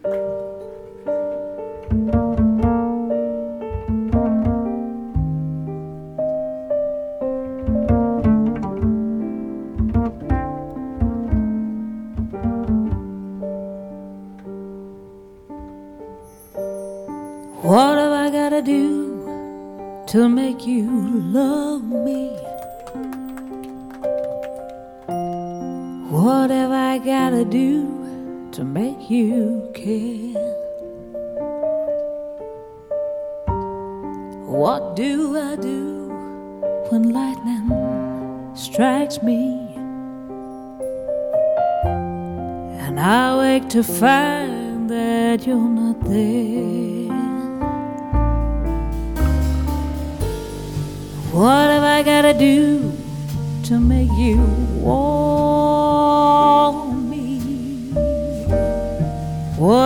What have I gotta do to make you love me? What have I gotta do to make you care? What do I do when lightning strikes me and I wake to find that you're not there? What have I gotta do to make you want me? What